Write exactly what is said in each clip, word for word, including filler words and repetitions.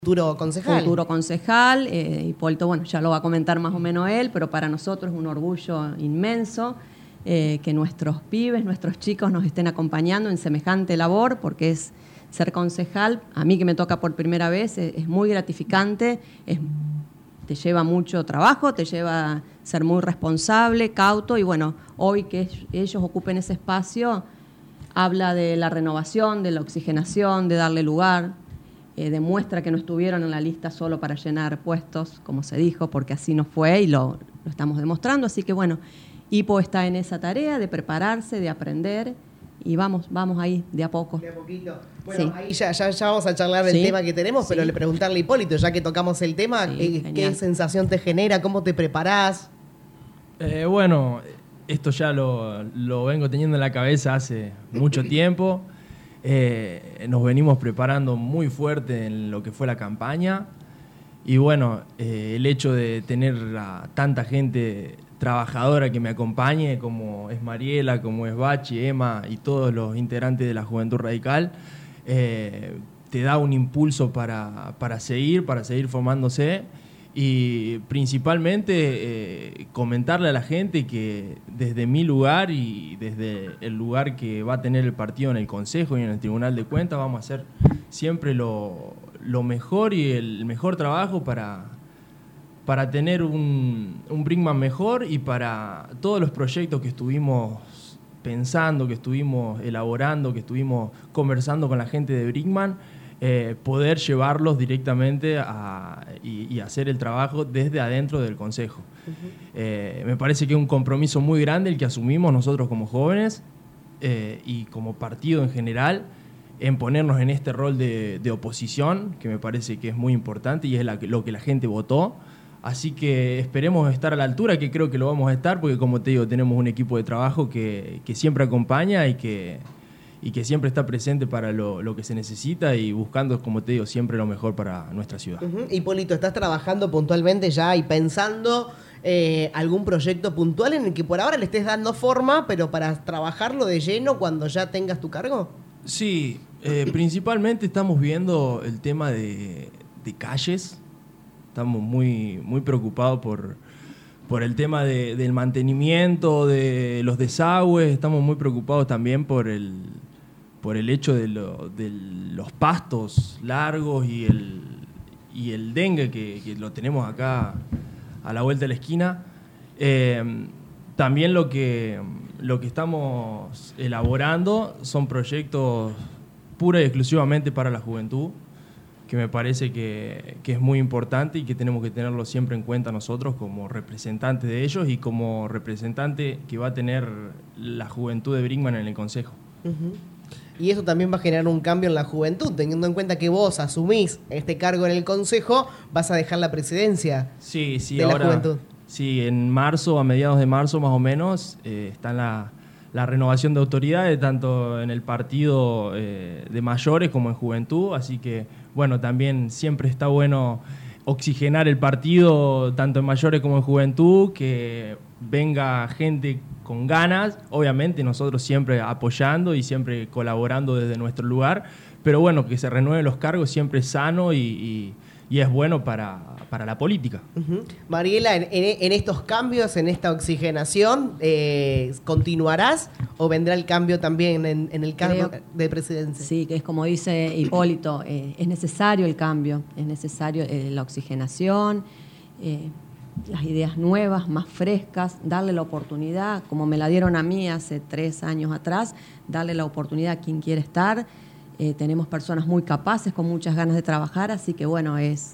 Futuro concejal. Futuro concejal, eh, Hipólito, bueno, ya lo va a comentar más o menos él, pero para nosotros es un orgullo inmenso eh, que nuestros pibes, nuestros chicos nos estén acompañando en semejante labor, porque es ser concejal, a mí que me toca por primera vez, es, es muy gratificante, es, te lleva mucho trabajo, te lleva ser muy responsable, cauto, y bueno, hoy que ellos ocupen ese espacio, habla de la renovación, de la oxigenación, de darle lugar. Eh, demuestra que no estuvieron en la lista solo para llenar puestos, como se dijo, porque así no fue y lo, lo estamos demostrando. Así que bueno, Hipo está en esa tarea de prepararse, de aprender y vamos, vamos ahí de a poco. De a poquito. Bueno, Sí. ahí ya, ya, ya vamos a charlar del Sí. tema que tenemos, pero Sí. le preguntarle a Hipólito, ya que tocamos el tema, Sí, ¿qué, genial. ¿qué sensación te genera? ¿Cómo te preparás? Eh, bueno, esto ya lo, lo vengo teniendo en la cabeza hace mucho tiempo. Eh, nos venimos preparando muy fuerte en lo que fue la campaña y bueno, eh, el hecho de tener a tanta gente trabajadora que me acompañe, como es Mariela, como es Bachi, Emma y todos los integrantes de la Juventud Radical, eh, te da un impulso para, para seguir, para seguir formándose. Y principalmente eh, comentarle a la gente que desde mi lugar y desde el lugar que va a tener el partido en el Consejo y en el Tribunal de Cuentas vamos a hacer siempre lo, lo mejor y el mejor trabajo para, para tener un, un Brinkman mejor y para todos los proyectos que estuvimos pensando, que estuvimos elaborando, que estuvimos conversando con la gente de Brinkman. Eh, poder llevarlos directamente a, y, y hacer el trabajo desde adentro del Consejo. Uh-huh. Eh, me parece que es un compromiso muy grande el que asumimos nosotros como jóvenes eh, y como partido en general en ponernos en este rol de, de oposición, que me parece que es muy importante y es la, lo que la gente votó. Así que esperemos estar a la altura, que creo que lo vamos a estar, porque como te digo, tenemos un equipo de trabajo que, que siempre acompaña y que... y que siempre está presente para lo, lo que se necesita y buscando, como te digo, siempre lo mejor para nuestra ciudad. Uh-huh. Hipólito, ¿estás trabajando puntualmente ya y pensando eh, algún proyecto puntual en el que por ahora le estés dando forma, pero para trabajarlo de lleno cuando ya tengas tu cargo? Sí, eh, principalmente estamos viendo el tema de, de calles. Estamos muy, muy preocupados por... por el tema de, del mantenimiento, de los desagües, estamos muy preocupados también por el, por el hecho de, lo, de los pastos largos y el, y el dengue que, que lo tenemos acá a la vuelta de la esquina. Eh, también lo que, lo que estamos elaborando son proyectos pura y exclusivamente para la juventud, que me parece que, que es muy importante y que tenemos que tenerlo siempre en cuenta nosotros como representantes de ellos y como representante que va a tener la juventud de Brinkman en el Consejo. Uh-huh. Y eso también va a generar un cambio en la juventud, teniendo en cuenta que vos asumís este cargo en el Consejo, vas a dejar la presidencia sí, sí, de ahora, la juventud. Sí, en marzo, a mediados de marzo más o menos, eh, está la, la renovación de autoridades, tanto en el partido eh, de mayores como en juventud, así que bueno, también siempre está bueno oxigenar el partido, tanto en mayores como en juventud, que venga gente con ganas, obviamente nosotros siempre apoyando y siempre colaborando desde nuestro lugar, pero bueno, que se renueven los cargos siempre es sano y, y, y es bueno para, para la política. Uh-huh. Mariela, en, en, en estos cambios, en esta oxigenación, eh, ¿continuarás o vendrá el cambio también en, en el cargo Creo, de presidencia? Sí, que es como dice Hipólito, eh, es necesario el cambio, es necesario eh, la oxigenación, eh, las ideas nuevas, más frescas, darle la oportunidad, como me la dieron a mí hace tres años atrás, darle la oportunidad a quien quiere estar. Eh, tenemos personas muy capaces, con muchas ganas de trabajar, así que bueno, es,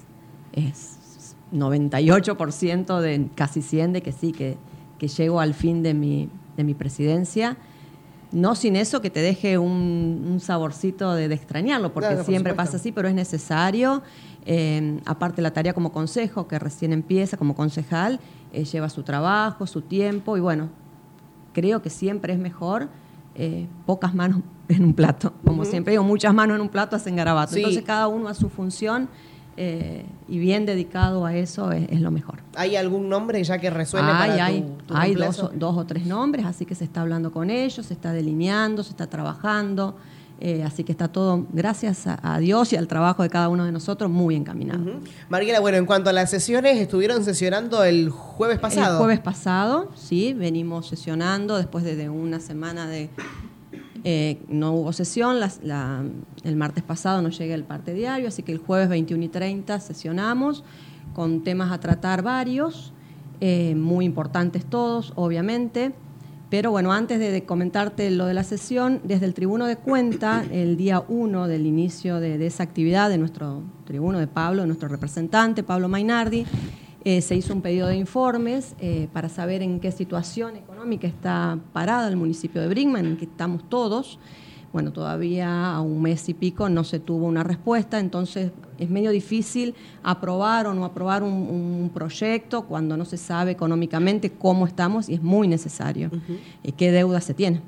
es noventa y ocho por ciento de casi cien de que sí, que, que llego al fin de mi, de mi presidencia. No sin eso que te deje un, un saborcito de, de extrañarlo, porque claro, siempre por pasa así, pero es necesario. Eh, aparte la tarea como consejo, que recién empieza como concejal, eh, lleva su trabajo, su tiempo, y bueno, creo que siempre es mejor eh, pocas manos en un plato. Como uh-huh. siempre digo, muchas manos en un plato hacen garabato. Sí. Entonces cada uno a su función eh, y bien dedicado a eso es, es lo mejor. ¿Hay algún nombre ya que resuene hay, para hay, tu, tu Hay reemplazo? dos, dos o tres nombres, así que se está hablando con ellos, se está delineando, se está trabajando. Eh, así que está todo, gracias a, a Dios y al trabajo de cada uno de nosotros, muy encaminado. Uh-huh. Mariela, bueno, en cuanto a las sesiones, estuvieron sesionando el jueves pasado. El jueves pasado, sí, venimos sesionando después de, de una semana de... Eh, no hubo sesión, la, la, el martes pasado no llega el parte diario, así que el jueves veintiuno y treinta sesionamos con temas a tratar varios, eh, muy importantes todos, obviamente. Pero bueno, antes de, de comentarte lo de la sesión, desde el Tribuno de Cuenta, el día uno del inicio de, de esa actividad de nuestro tribuno, de Pablo, de nuestro representante, Pablo Mainardi, eh, se hizo un pedido de informes eh, para saber en qué situación económica está parada el municipio de Brinkman, en que estamos todos. Bueno, todavía a un mes y pico no se tuvo una respuesta, entonces es medio difícil aprobar o no aprobar un, un proyecto cuando no se sabe económicamente cómo estamos y es muy necesario uh-huh. eh, qué deuda se tiene.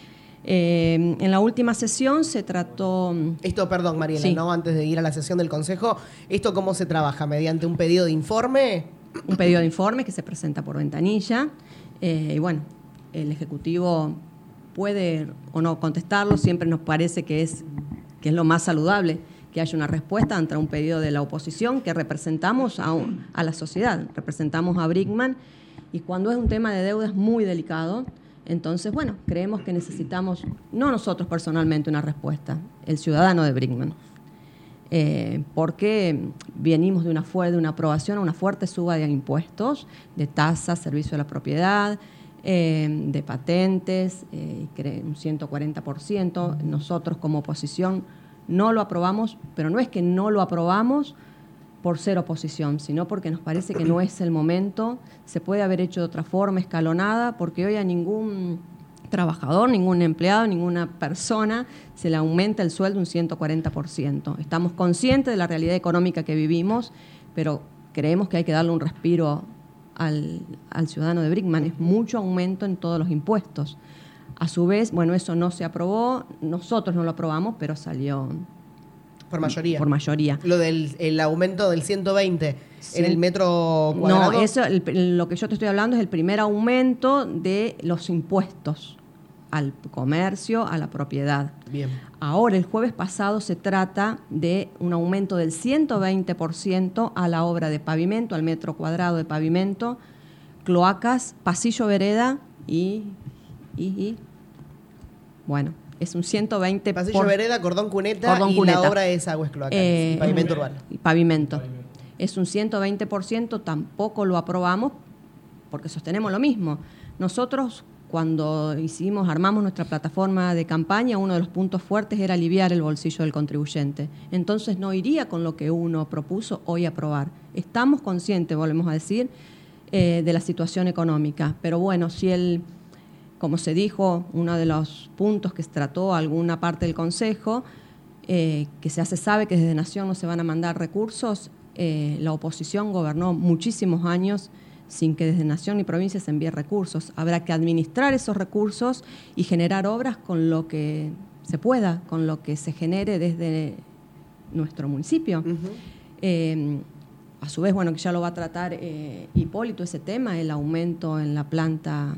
Eh, en la última sesión se trató... Esto, perdón, Mariela, sí. ¿no? Antes de ir a la sesión del Consejo, ¿esto cómo se trabaja? ¿Mediante un pedido de informe? Un pedido de informe que se presenta por ventanilla eh, y bueno, el Ejecutivo puede o no contestarlo, siempre nos parece que es, que es lo más saludable, que haya una respuesta ante un pedido de la oposición, que representamos a, un, a la sociedad, representamos a Brinkman, y cuando es un tema de deuda es muy delicado, entonces, bueno, creemos que necesitamos, no nosotros personalmente, una respuesta, el ciudadano de Brinkman, eh, porque venimos de una, de una aprobación a una fuerte suba de impuestos, de tasas, servicio de la propiedad, Eh, de patentes, eh, un ciento cuarenta por ciento. Nosotros como oposición no lo aprobamos, pero no es que no lo aprobamos por ser oposición, sino porque nos parece que no es el momento, se puede haber hecho de otra forma, escalonada, porque hoy a ningún trabajador, ningún empleado, ninguna persona se le aumenta el sueldo un ciento cuarenta por ciento. Estamos conscientes de la realidad económica que vivimos, pero creemos que hay que darle un respiro Al, al ciudadano de Brinkman. Es mucho aumento en todos los impuestos. A su vez, bueno, eso no se aprobó, nosotros no lo aprobamos, pero salió por mayoría. Por mayoría. Lo del el aumento del ciento veinte sí. en el metro cuadrado. No, eso, el, lo que yo te estoy hablando es el primer aumento de los impuestos al comercio, a la propiedad. Bien. Ahora, el jueves pasado se trata de un aumento del ciento veinte por ciento a la obra de pavimento, al metro cuadrado de pavimento, cloacas, pasillo vereda y... y, y bueno, es un ciento veinte por ciento. Pasillo vereda, cordón cuneta cordón y cuneta. La obra es aguas cloacas, eh, pavimento urbano. Pavimento. pavimento. Es un ciento veinte por ciento, tampoco lo aprobamos porque sostenemos lo mismo. Nosotros... Cuando hicimos, armamos nuestra plataforma de campaña, uno de los puntos fuertes era aliviar el bolsillo del contribuyente. Entonces no iría con lo que uno propuso hoy aprobar. Estamos conscientes, volvemos a decir, eh, de la situación económica. Pero bueno, si el, como se dijo, uno de los puntos que se trató alguna parte del Consejo, eh, que ya se sabe que desde Nación no se van a mandar recursos, eh, la oposición gobernó muchísimos años sin que desde Nación ni provincia se envíe recursos. Habrá que administrar esos recursos y generar obras con lo que se pueda, con lo que se genere desde nuestro municipio. Uh-huh. Eh, a su vez, bueno, que ya lo va a tratar eh, Hipólito, ese tema, el aumento en la planta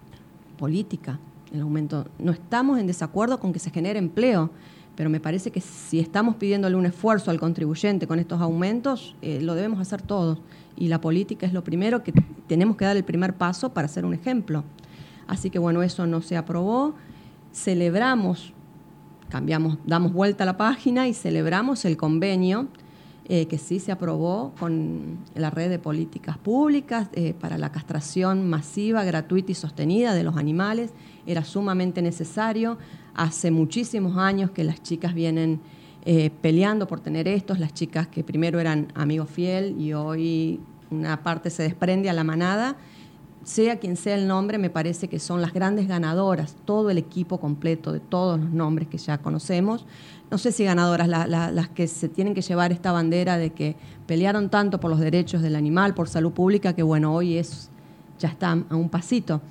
política, el aumento. No estamos en desacuerdo con que se genere empleo, pero me parece que si estamos pidiéndole un esfuerzo al contribuyente con estos aumentos, eh, lo debemos hacer todos. Y la política es lo primero, que tenemos que dar el primer paso para ser un ejemplo. Así que bueno, eso no se aprobó. Celebramos, cambiamos, damos vuelta a la página y celebramos el convenio eh, que sí se aprobó con la red de políticas públicas eh, para la castración masiva, gratuita y sostenida de los animales. Era sumamente necesario. Hace muchísimos años que las chicas vienen eh, peleando por tener estos, las chicas que primero eran Amigo Fiel y hoy una parte se desprende a la manada. Sea quien sea el nombre, me parece que son las grandes ganadoras, todo el equipo completo de todos los nombres que ya conocemos. No sé si ganadoras, la, la, las que se tienen que llevar esta bandera de que pelearon tanto por los derechos del animal, por salud pública, que bueno, hoy es, ya está a un pasito.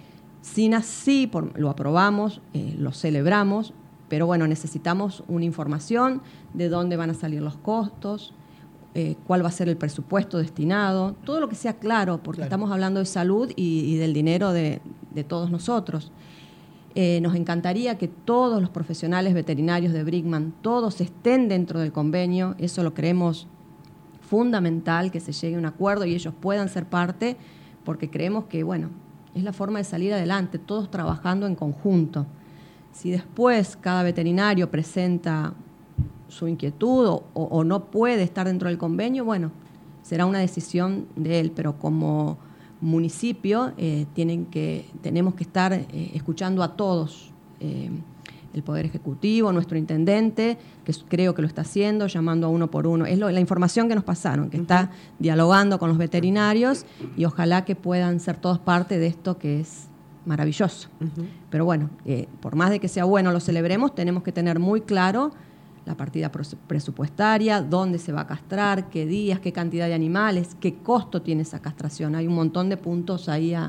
Sin así, por, lo aprobamos, eh, lo celebramos, pero bueno, necesitamos una información de dónde van a salir los costos, eh, cuál va a ser el presupuesto destinado, todo lo que sea claro, porque claro. Estamos hablando de salud y, y del dinero de, de todos nosotros. Eh, nos encantaría que todos los profesionales veterinarios de Brinkmann, todos estén dentro del convenio, eso lo creemos fundamental, que se llegue a un acuerdo y ellos puedan ser parte, porque creemos que, bueno, es la forma de salir adelante, todos trabajando en conjunto. Si después cada veterinario presenta su inquietud o, o no puede estar dentro del convenio, bueno, será una decisión de él, pero como municipio eh, tienen que, tenemos que estar eh, escuchando a todos, eh, el Poder Ejecutivo, nuestro intendente, que creo que lo está haciendo, llamando a uno por uno. Es lo, la información que nos pasaron, que uh-huh. está dialogando con los veterinarios y ojalá que puedan ser todos parte de esto que es maravilloso. Uh-huh. Pero bueno, eh, por más de que sea bueno lo celebremos, tenemos que tener muy claro la partida presupuestaria, dónde se va a castrar, qué días, qué cantidad de animales, qué costo tiene esa castración. Hay un montón de puntos ahí a,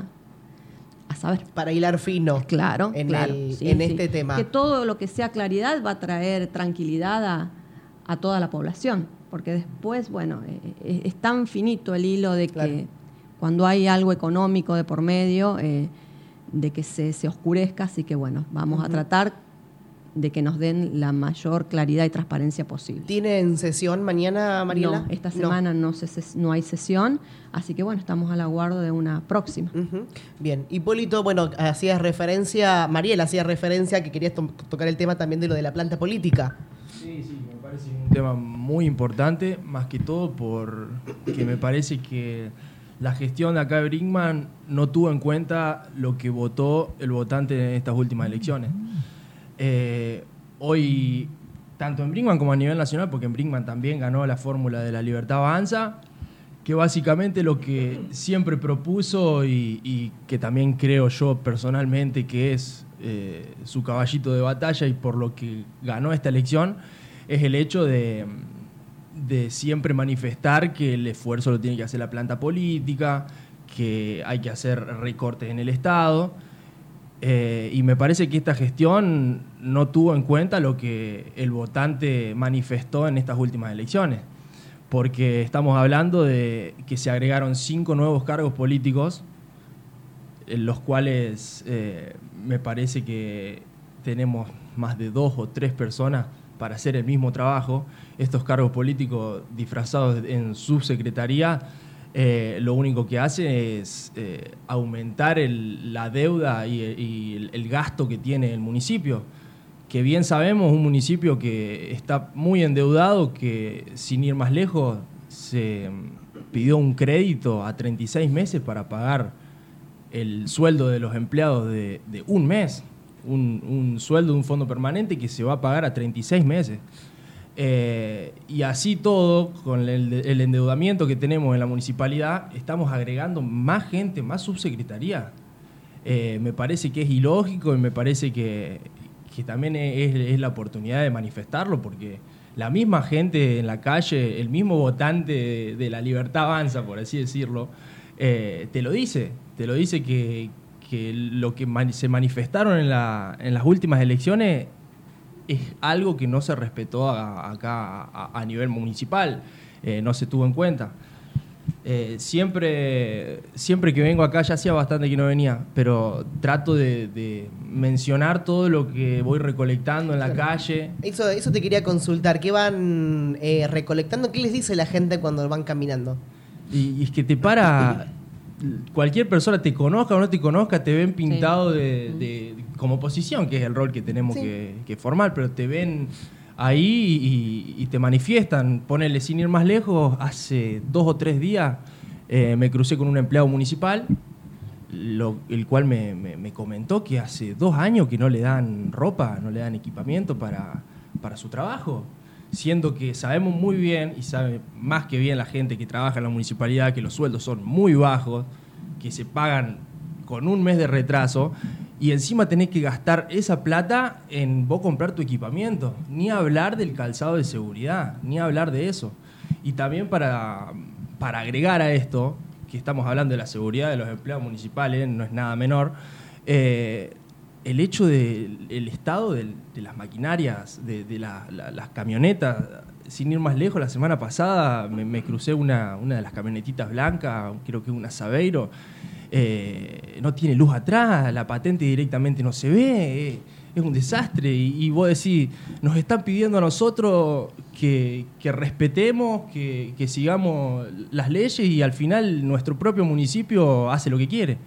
a saber. Para hilar fino. Claro, en, claro, el, sí, en sí. este tema. Que todo lo que sea claridad va a traer tranquilidad a, a toda la población, porque después, bueno, eh, es tan finito el hilo de que claro. cuando hay algo económico de por medio, eh, de que se, se oscurezca, así que bueno, vamos uh-huh. a tratar de que nos den la mayor claridad y transparencia posible. ¿Tienen sesión mañana, Mariela? No, esta semana no, no, se, no hay sesión, así que bueno, estamos al aguardo de una próxima. Uh-huh. Bien, Hipólito, bueno, hacías referencia, Mariela hacía referencia que querías to- tocar el tema también de lo de la planta política. Sí, sí, me parece un tema muy importante, más que todo porque me parece que la gestión de acá de Brinkmann no tuvo en cuenta lo que votó el votante en estas últimas elecciones. Eh, hoy, tanto en Brinkmann como a nivel nacional, porque en Brinkmann también ganó la fórmula de la libertad avanza, que básicamente lo que siempre propuso y, y que también creo yo personalmente que es eh, su caballito de batalla y por lo que ganó esta elección, es el hecho de, de siempre manifestar que el esfuerzo lo tiene que hacer la planta política, que hay que hacer recortes en el Estado. Eh, y me parece que esta gestión no tuvo en cuenta lo que el votante manifestó en estas últimas elecciones, porque estamos hablando de que se agregaron cinco nuevos cargos políticos, en los cuales eh, me parece que tenemos más de dos o tres personas para hacer el mismo trabajo. Estos cargos políticos disfrazados en subsecretaría Eh, lo único que hace es eh, aumentar el, la deuda y, y el, el gasto que tiene el municipio, que bien sabemos, un municipio que está muy endeudado, que sin ir más lejos se pidió un crédito a treinta y seis meses para pagar el sueldo de los empleados de, de un mes, un, un sueldo de un fondo permanente que se va a pagar a treinta y seis meses. Eh, y así todo, con el, el endeudamiento que tenemos en la municipalidad, estamos agregando más gente, más subsecretaría. Eh, me parece que es ilógico y me parece que, que también es, es la oportunidad de manifestarlo, porque la misma gente en la calle, el mismo votante de, de la Libertad Avanza, por así decirlo, eh, te lo dice, te lo dice que, que lo que man, se manifestaron en, la, en las últimas elecciones es algo que no se respetó a, acá a, a nivel municipal, eh, no se tuvo en cuenta. Eh, siempre, siempre que vengo acá, ya hacía bastante que no venía, pero trato de, de mencionar todo lo que voy recolectando en la claro. calle. Eso, eso te quería consultar, ¿qué van eh, recolectando? ¿Qué les dice la gente cuando van caminando? Y, y es que te para... Cualquier persona, te conozca o no te conozca, te ven pintado sí. de, de, como oposición, que es el rol que tenemos sí. que, que formar, pero te ven ahí y, y te manifiestan. Ponele, sin ir más lejos, hace dos o tres días eh, me crucé con un empleado municipal, lo, el cual me, me, me comentó que hace dos años que no le dan ropa, no le dan equipamiento para, para su trabajo. Siendo que sabemos muy bien, y sabe más que bien la gente que trabaja en la municipalidad, que los sueldos son muy bajos, que se pagan con un mes de retraso, y encima tenés que gastar esa plata en vos comprar tu equipamiento. Ni hablar del calzado de seguridad, ni hablar de eso. Y también para, para agregar a esto, que estamos hablando de la seguridad de los empleados municipales, no es nada menor, eh, el hecho del el estado de, de las maquinarias, de, de la, la, las camionetas, sin ir más lejos, la semana pasada me, me crucé una, una de las camionetitas blancas, creo que una Saveiro, eh, no tiene luz atrás, la patente directamente no se ve, eh, es un desastre. Y, y vos decís, nos están pidiendo a nosotros que, que respetemos, que, que sigamos las leyes y al final nuestro propio municipio hace lo que quiere.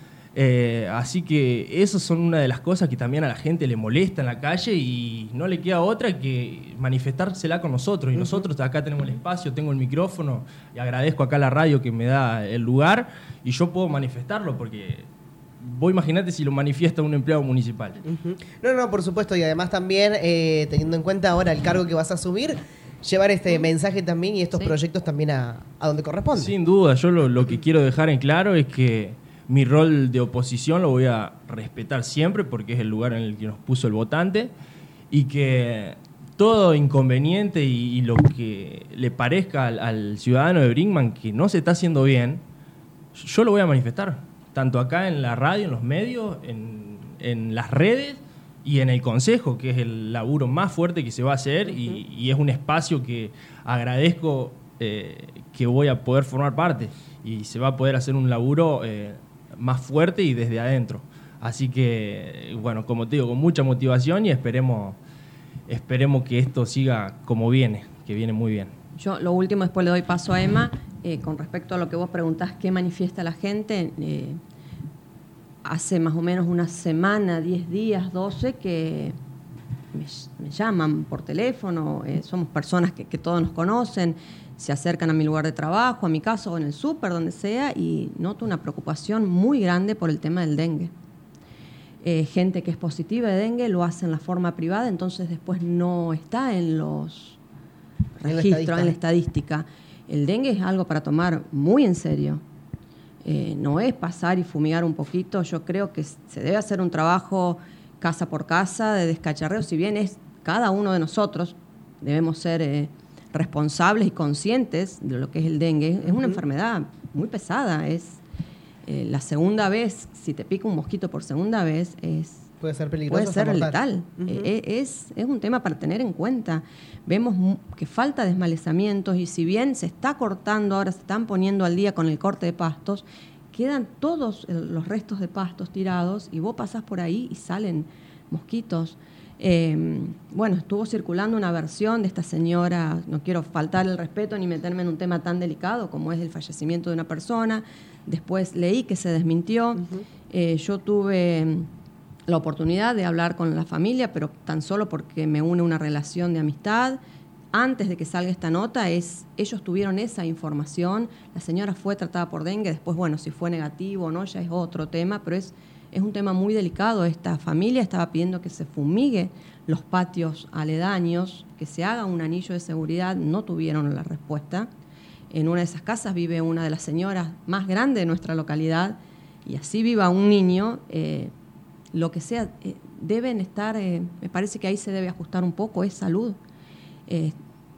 Eh, así que esas son una de las cosas que también a la gente le molesta en la calle y no le queda otra que manifestársela con nosotros. Y uh-huh. nosotros acá tenemos el espacio, tengo el micrófono y agradezco acá a la radio que me da el lugar y yo puedo manifestarlo porque vos imaginate si lo manifiesta un empleado municipal. Uh-huh. No, no, por supuesto. Y además también, eh, teniendo en cuenta ahora el cargo que vas a asumir, llevar este mensaje también y estos sí. proyectos también a, a donde corresponde. Sin duda, yo lo, lo que quiero dejar en claro es que mi rol de oposición lo voy a respetar siempre porque es el lugar en el que nos puso el votante y que todo inconveniente y, y lo que le parezca al, al ciudadano de Brinkman que no se está haciendo bien, yo lo voy a manifestar, tanto acá en la radio, en los medios, en, en las redes y en el consejo, que es el laburo más fuerte que se va a hacer y, y es un espacio que agradezco eh, que voy a poder formar parte y se va a poder hacer un laburo eh, más fuerte y desde adentro. Así que, bueno, como te digo, con mucha motivación y esperemos, esperemos que esto siga como viene, que viene muy bien. Yo lo último, después le doy paso a Emma, eh, con respecto a lo que vos preguntás, ¿qué manifiesta la gente? Eh, hace más o menos una semana, diez días, doce, que me, me llaman por teléfono, eh, somos personas que, que todos nos conocen, se acercan a mi lugar de trabajo, a mi casa o en el súper, donde sea, y noto una preocupación muy grande por el tema del dengue. Eh, gente que es positiva de dengue lo hace en la forma privada, entonces después no está en los registros, en la estadística. El dengue es algo para tomar muy en serio. Eh, no es pasar y fumigar un poquito, yo creo que se debe hacer un trabajo casa por casa de descacharreo, si bien es cada uno de nosotros, debemos ser Eh, responsables y conscientes de lo que es el dengue. Es una uh-huh. enfermedad muy pesada. Es eh, la segunda vez, si te pica un mosquito por segunda vez, es puede ser peligroso, puede ser letal. Uh-huh. Eh, es, es un tema para tener en cuenta. Vemos que falta desmalezamientos y si bien se está cortando, ahora se están poniendo al día con el corte de pastos, quedan todos los restos de pastos tirados y vos pasás por ahí y salen mosquitos. Eh, bueno, estuvo circulando una versión de esta señora, no quiero faltar el respeto ni meterme en un tema tan delicado como es el fallecimiento de una persona, después leí que se desmintió, uh-huh. eh, yo tuve la oportunidad de hablar con la familia, pero tan solo porque me une una relación de amistad. Antes de que salga esta nota, es, ellos tuvieron esa información, la señora fue tratada por dengue, después, bueno, si fue negativo o no, ya es otro tema, pero es... Es un tema muy delicado. Esta familia estaba pidiendo que se fumigue los patios aledaños, que se haga un anillo de seguridad. No tuvieron la respuesta. En una de esas casas vive una de las señoras más grandes de nuestra localidad y así viva un niño. Eh, lo que sea, eh, deben estar, eh, me parece que ahí se debe ajustar un poco, es salud. Eh,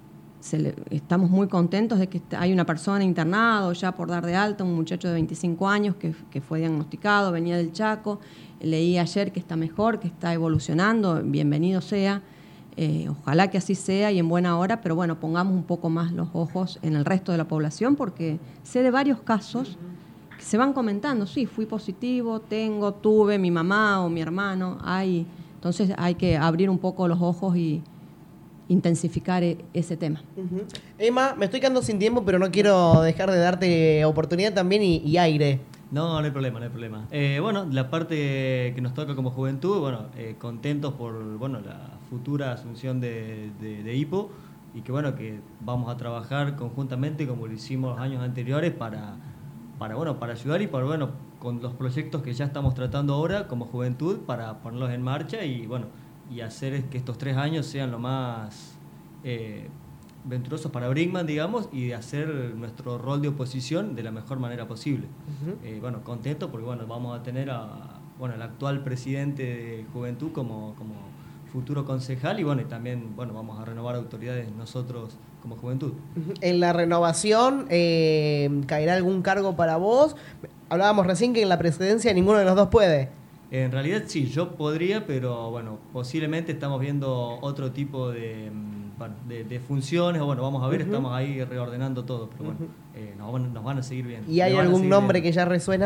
Se le, estamos muy contentos de que hay una persona internada ya por dar de alta, un muchacho de veinticinco años que, que fue diagnosticado, venía del Chaco. Leí ayer que está mejor, que está evolucionando, bienvenido sea. Eh, ojalá que así sea y en buena hora, pero bueno, pongamos un poco más los ojos en el resto de la población porque sé de varios casos que se van comentando, sí, fui positivo, tengo, tuve, mi mamá o mi hermano, hay. Entonces hay que abrir un poco los ojos y intensificar ese tema. Uh-huh. Emma, me estoy quedando sin tiempo, pero no quiero dejar de darte oportunidad también y, y aire. No, no hay problema, no hay problema. Eh, bueno, la parte que nos toca como juventud, bueno, eh, contentos por bueno la futura asunción de, de, de Hipo y que bueno que vamos a trabajar conjuntamente como lo hicimos los años anteriores para, para bueno para ayudar y para bueno con los proyectos que ya estamos tratando ahora como juventud para ponerlos en marcha y bueno y hacer que estos tres años sean lo más eh, venturosos para Brinkman, digamos, y de hacer nuestro rol de oposición de la mejor manera posible. Uh-huh. Eh, bueno, contento porque bueno vamos a tener a bueno el actual presidente de Juventud como, como futuro concejal y bueno y también bueno vamos a renovar autoridades nosotros como Juventud. Uh-huh. En la renovación eh, ¿caerá algún cargo para vos? Hablábamos recién que en la presidencia ninguno de los dos puede. En realidad sí, yo podría, pero bueno, posiblemente estamos viendo otro tipo de, de, de funciones, o bueno, vamos a ver, uh-huh. estamos ahí reordenando todo, pero bueno, uh-huh. eh, nos, van, nos van a seguir viendo. ¿Y hay algún nombre viendo. que ya resuena?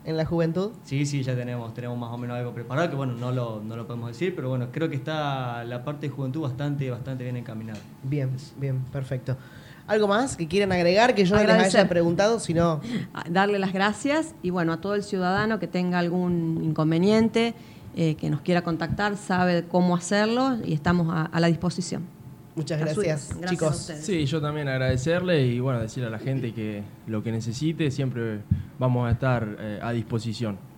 en la juventud? Sí, sí, ya tenemos, tenemos más o menos algo preparado, que bueno, no lo, no lo podemos decir, pero bueno, creo que está la parte de juventud bastante, bastante bien encaminada. Bien, bien, perfecto. ¿Algo más que quieran agregar que yo no les Agradecer. haya preguntado? Sino Darle las gracias y bueno, a todo el ciudadano que tenga algún inconveniente, eh, que nos quiera contactar, sabe cómo hacerlo y estamos a, a la disposición. muchas A gracias, su- gracias a chicos. ustedes. Sí, yo también agradecerle y bueno, decirle a la gente que lo que necesite siempre vamos a estar eh, a disposición.